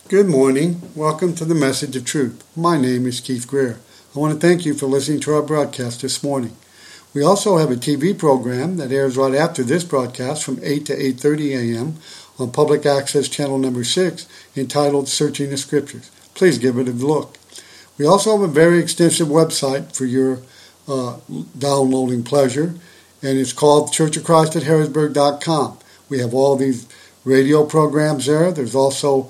Good morning. Welcome to the Message of Truth. My name is Keith Greer. I want to thank you for listening to our broadcast this morning. We also have a TV program that airs right after this broadcast from 8 to 8:30 a.m. on Public Access Channel number 6 entitled Searching the Scriptures. Please give it a look. We also have a very extensive website for your downloading pleasure, and it's called churchofchrist@harrisburg.com. We have all these radio programs there. There's also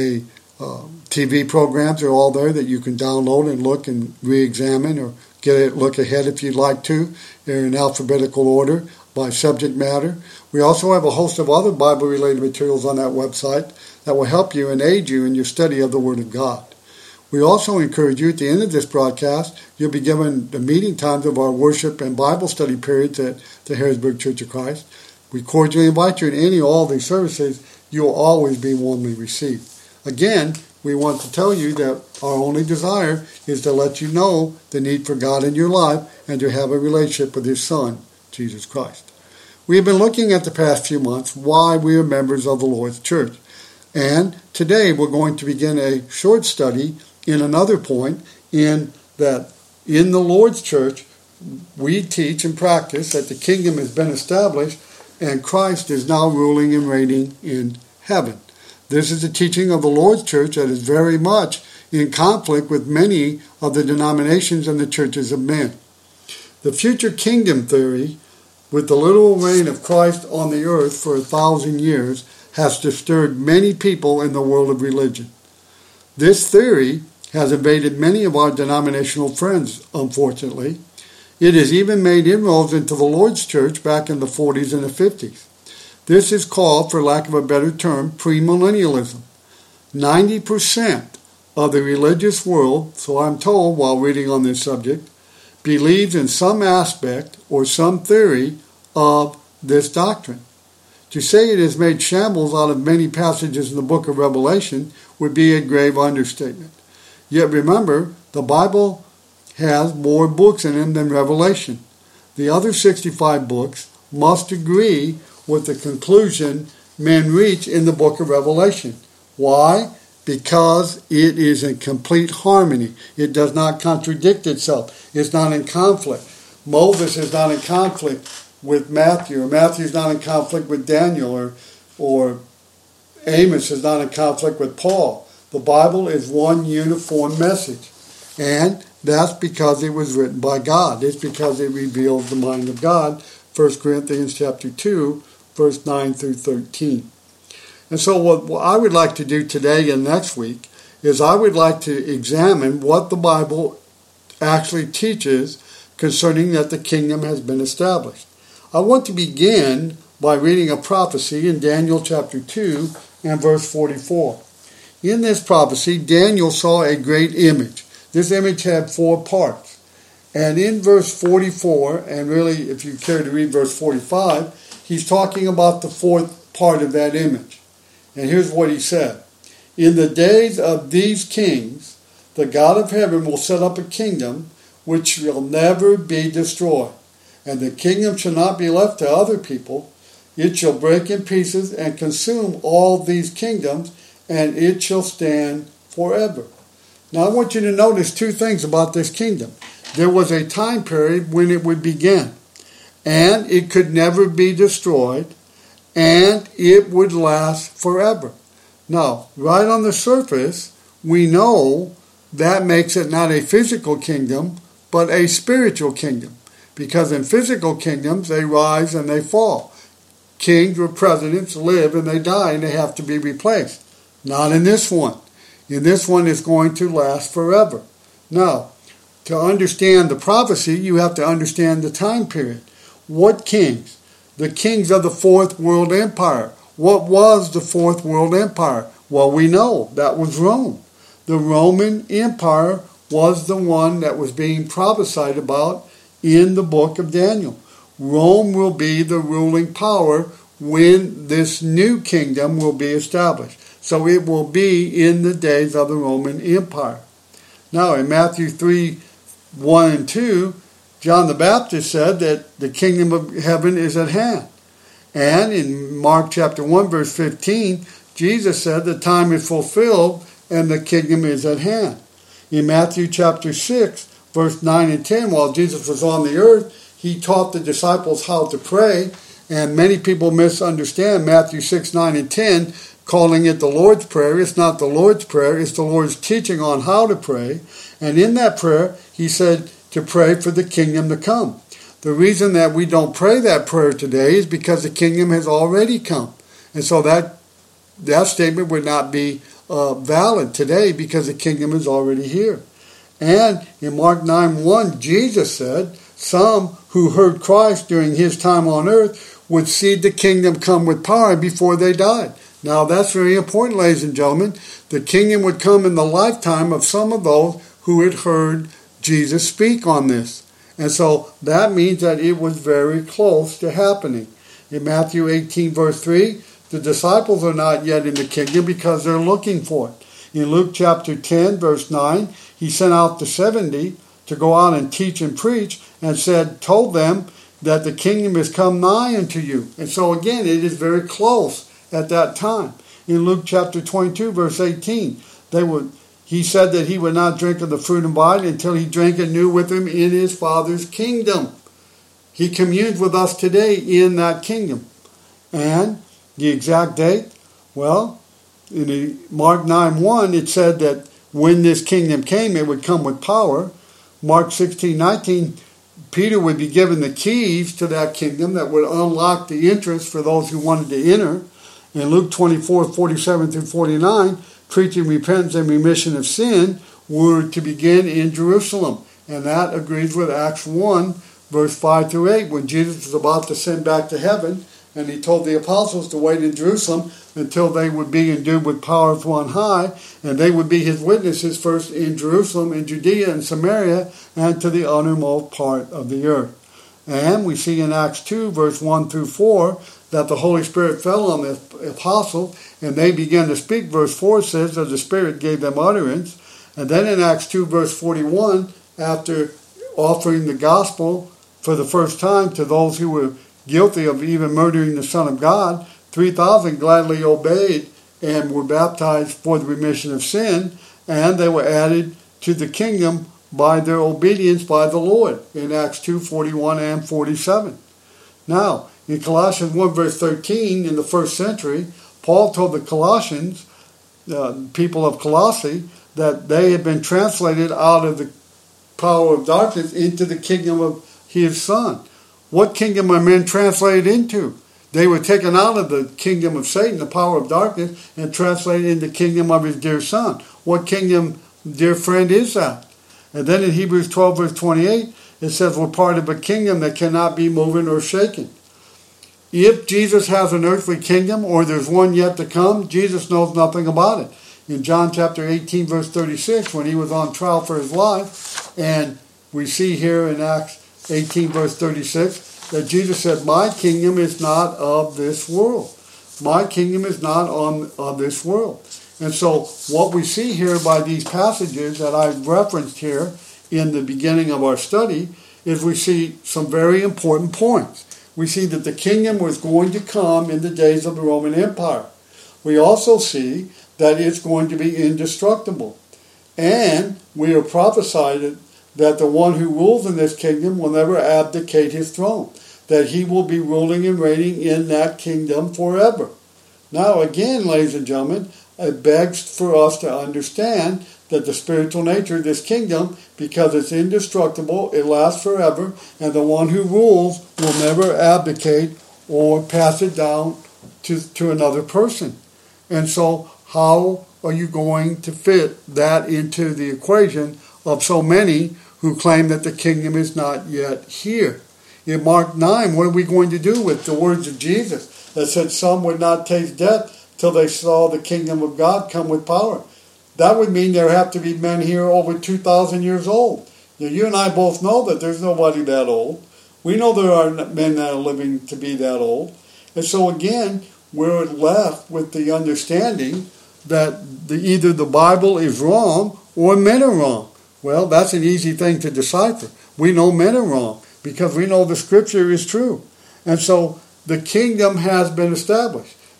TV programs are all there that you can download and look and re-examine or get a look ahead if you'd like to. They're in alphabetical order by subject matter. We also have a host of other Bible-related materials on that website that will help you and aid you in your study of the Word of God. We also encourage you at the end of this broadcast, you'll be given the meeting times of our worship and Bible study periods at the Harrisburg Church of Christ. We cordially invite you to any or all these services. You will always be warmly received. Again, we want to tell you that our only desire is to let you know the need for God in your life and to have a relationship with His Son, Jesus Christ. We have been looking at the past few months why we are members of the Lord's Church. And today we're going to begin a short study in another point in that in the Lord's Church we teach and practice that the kingdom has been established and Christ is now ruling and reigning in heaven. This is the teaching of the Lord's Church that is very much in conflict with many of the denominations and the churches of men. The future kingdom theory, with the literal reign of Christ on the earth for 1,000 years, has disturbed many people in the world of religion. This theory has evaded many of our denominational friends, unfortunately. It has even made inroads into the Lord's Church back in the 40s and the 50s. This is called, for lack of a better term, premillennialism. 90% of the religious world, so I'm told while reading on this subject, believes in some aspect or some theory of this doctrine. To say it has made shambles out of many passages in the book of Revelation would be a grave understatement. Yet remember, the Bible has more books in it than Revelation. The other 65 books must agree with the conclusion men reach in the book of Revelation. Why? Because it is in complete harmony. It does not contradict itself. It's not in conflict. Moses is not in conflict with Matthew, or Matthew is not in conflict with Daniel, or Amos is not in conflict with Paul. The Bible is one uniform message. And that's because it was written by God. It's because it reveals the mind of God. 1 Corinthians chapter 2, verse 9 through 13. And so what I would like to do today and next week is I would like to examine what the Bible actually teaches concerning that the kingdom has been established. I want to begin by reading a prophecy in Daniel chapter 2 and verse 44. In this prophecy, Daniel saw a great image. This image had 4 parts. And in verse 44, and really if you care to read verse 45, he's talking about the 4th part of that image. And here's what he said. In the days of these kings, the God of heaven will set up a kingdom which shall never be destroyed. And the kingdom shall not be left to other people. It shall break in pieces and consume all these kingdoms, and it shall stand forever. Now I want you to notice 2 things about this kingdom. There was a time period when it would begin, and it could never be destroyed, and it would last forever. Now, right on the surface, we know that makes it not a physical kingdom, but a spiritual kingdom. Because in physical kingdoms, they rise and they fall. Kings or presidents live and they die and they have to be replaced. Not in this one. In this one, it's going to last forever. Now, to understand the prophecy, you have to understand the time period. What kings? The kings of the 4th World Empire. What was the 4th World Empire? Well, we know that was Rome. The Roman Empire was the one that was being prophesied about in the book of Daniel. Rome will be the ruling power when this new kingdom will be established. So it will be in the days of the Roman Empire. Now, in Matthew 3, 1 and 2, John the Baptist said that the kingdom of heaven is at hand. And in Mark chapter 1, verse 15, Jesus said the time is fulfilled and the kingdom is at hand. In Matthew chapter 6, verse 9 and 10, while Jesus was on the earth, he taught the disciples how to pray, and many people misunderstand Matthew 6, 9, and 10, calling it the Lord's Prayer. It's not the Lord's Prayer, it's the Lord's teaching on how to pray. And in that prayer, he said to pray for the kingdom to come. The reason that we don't pray that prayer today is because the kingdom has already come. And so that statement would not be valid today because the kingdom is already here. And in Mark 9:1, Jesus said, some who heard Christ during his time on earth would see the kingdom come with power before they died. Now that's very important, ladies and gentlemen. The kingdom would come in the lifetime of some of those who had heard Jesus speak on this. And so that means that it was very close to happening. In Matthew 18, verse 3, the disciples are not yet in the kingdom because they're looking for it. In Luke chapter 10, verse 9, he sent out the 70 to go out and teach and preach, and told them that the kingdom is come nigh unto you. And so again, it is very close at that time. In Luke chapter 22, verse 18, he said that he would not drink of the fruit and wine until he drank anew with him in his Father's kingdom. He communes with us today in that kingdom. And the exact date, well, in Mark 9:1, it said that when this kingdom came, it would come with power. Mark 16:19, Peter would be given the keys to that kingdom that would unlock the entrance for those who wanted to enter. In Luke 24:47 through 49, preaching repentance and remission of sin were to begin in Jerusalem. And that agrees with Acts 1, verse 5 through 8, when Jesus was about to send back to heaven, and he told the apostles to wait in Jerusalem until they would be endued with power from on high, and they would be his witnesses first in Jerusalem, in Judea and Samaria, and to the uttermost part of the earth. And we see in Acts 2, verse 1 through 4, that the Holy Spirit fell on the apostles, and they began to speak. Verse 4 says that the Spirit gave them utterance. And then in Acts 2, verse 41, after offering the gospel for the first time to those who were guilty of even murdering the Son of God, 3,000 gladly obeyed and were baptized for the remission of sin, and they were added to the kingdom by their obedience by the Lord in Acts 2, 41 and 47. Now, in Colossians 1, verse 13, in the first century, Paul told the Colossians, people of Colossae, that they had been translated out of the power of darkness into the kingdom of his Son. What kingdom are men translated into? They were taken out of the kingdom of Satan, the power of darkness, and translated into the kingdom of his dear Son. What kingdom, dear friend, is that? And then in Hebrews 12, verse 28, it says we're part of a kingdom that cannot be moved or shaken. If Jesus has an earthly kingdom, or there's one yet to come, Jesus knows nothing about it. In John chapter 18, verse 36, when he was on trial for his life, and we see here in Acts 18, verse 36, that Jesus said, my kingdom is not of this world. My kingdom is not of this world. And so what we see here by these passages that I've referenced here in the beginning of our study is we see some very important points. We see that the kingdom was going to come in the days of the Roman Empire. We also see that it's going to be indestructible. And we are prophesied that the one who rules in this kingdom will never abdicate his throne, that he will be ruling and reigning in that kingdom forever. Now again, ladies and gentlemen, it begs for us to understand that the spiritual nature of this kingdom, because it's indestructible, it lasts forever, and the one who rules will never abdicate or pass it down to another person. And so how are you going to fit that into the equation of so many who claim that the kingdom is not yet here? In Mark 9, what are we going to do with the words of Jesus that said some would not taste death till they saw the kingdom of God come with power? That would mean there have to be men here over 2,000 years old. Now, you and I both know that there's nobody that old. We know there are men that are living to be that old. And so again, we're left with the understanding that either the Bible is wrong or men are wrong. Well, that's an easy thing to decipher. We know men are wrong because we know the Scripture is true. And so the kingdom has been established. Now,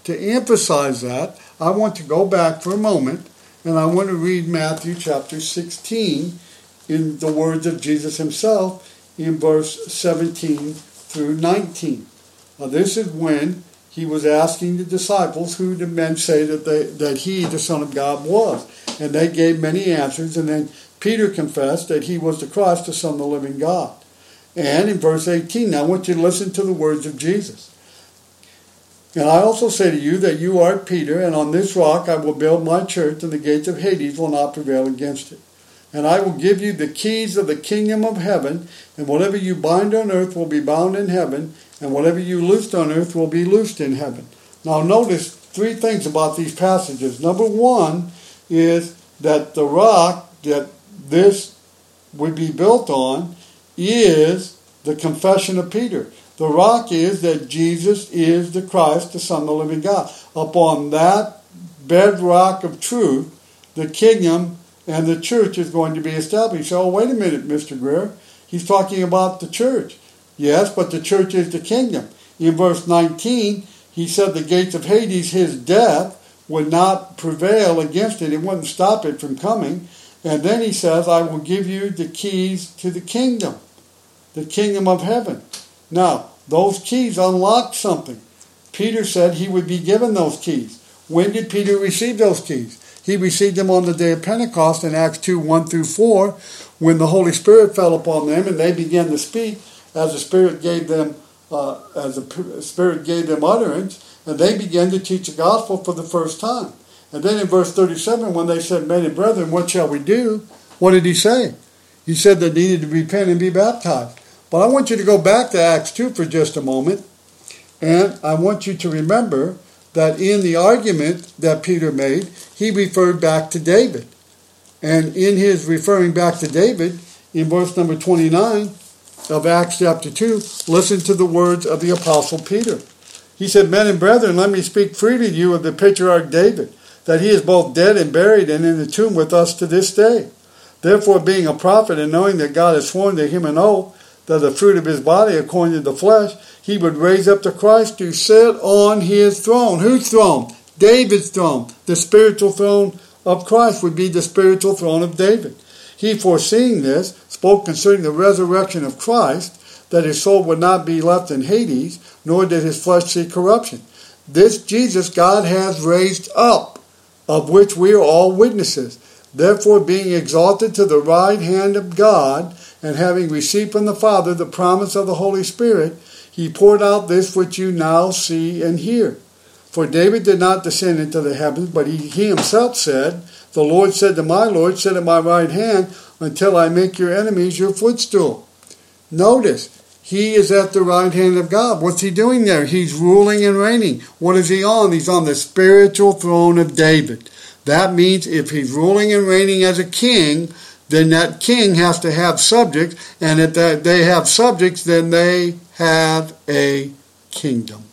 to emphasize that, I want to go back for a moment, and I want to read Matthew chapter 16 in the words of Jesus himself in verse 17 through 19. Now this is when he was asking the disciples who the men say that he, the Son of God, was. And they gave many answers, and then Peter confessed that he was the Christ, the Son of the living God. And in verse 18, now I want you to listen to the words of Jesus. And I also say to you that you are Peter, and on this rock I will build my church, and the gates of Hades will not prevail against it. And I will give you the keys of the kingdom of heaven, and whatever you bind on earth will be bound in heaven, and whatever you loose on earth will be loosed in heaven. Now notice three things about these passages. Number one is that the rock that this would be built on is the confession of Peter. The rock is that Jesus is the Christ, the Son of the living God. Upon that bedrock of truth, the kingdom and the church is going to be established. Oh, wait a minute, Mr. Greer. He's talking about the church. Yes, but the church is the kingdom. In verse 19, he said the gates of Hades, his death, would not prevail against it. It wouldn't stop it from coming. And then he says, I will give you the keys to the kingdom of heaven. Now, those keys unlocked something. Peter said he would be given those keys. When did Peter receive those keys? He received them on the day of Pentecost in Acts 2, 1 through 4, when the Holy Spirit fell upon them and they began to speak as the Spirit gave them utterance, and they began to teach the gospel for the first time. And then in verse 37, when they said, Men and brethren, what shall we do? What did he say? He said they needed to repent and be baptized. But I want you to go back to Acts 2 for just a moment, and I want you to remember that in the argument that Peter made, he referred back to David. And in his referring back to David, in verse number 29 of Acts chapter 2, listen to the words of the Apostle Peter. He said, Men and brethren, let me speak freely to you of the patriarch David, that he is both dead and buried and in the tomb with us to this day. Therefore, being a prophet and knowing that God has sworn to him an oath, that the fruit of his body, according to the flesh, he would raise up the Christ to sit on his throne. Whose throne? David's throne. The spiritual throne of Christ would be the spiritual throne of David. He, foreseeing this, spoke concerning the resurrection of Christ, that his soul would not be left in Hades, nor did his flesh see corruption. This Jesus God has raised up, of which we are all witnesses. Therefore, being exalted to the right hand of God, and having received from the Father the promise of the Holy Spirit, he poured out this which you now see and hear. For David did not descend into the heavens, but he himself said, The Lord said to my Lord, Sit at my right hand until I make your enemies your footstool. Notice, he is at the right hand of God. What's he doing there? He's ruling and reigning. What is he on? He's on the spiritual throne of David. That means if he's ruling and reigning as a king, then that king has to have subjects, and if they have subjects, then they have a kingdom.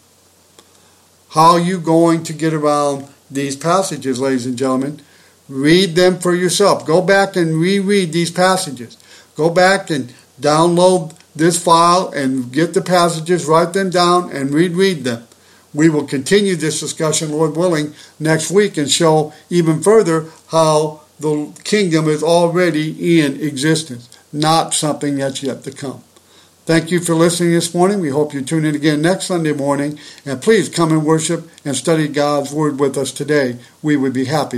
How are you going to get around these passages, ladies and gentlemen? Read them for yourself. Go back and reread these passages. Go back and download this file and get the passages, write them down, and reread them. We will continue this discussion, Lord willing, next week and show even further how the kingdom is already in existence, not something that's yet to come. Thank you for listening this morning. We hope you tune in again next Sunday morning. And please come and worship and study God's Word with us today. We would be happy.